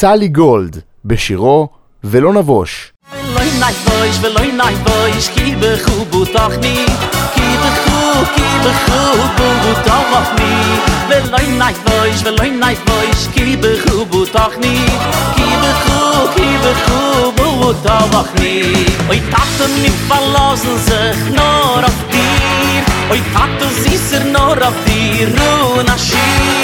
צלי גולד, בשירו ולא נבוש. ולא נבוש, ולא נבוש, כי בחובו תוכני, כי בחובו תוכני, ולא נבוש, ולא נבוש, כי בחובו תוכני, כי בחובו תוכני. אוי Tate, mir verlassen sich nur auf dir, oi Tate, sie ist nur auf dir, und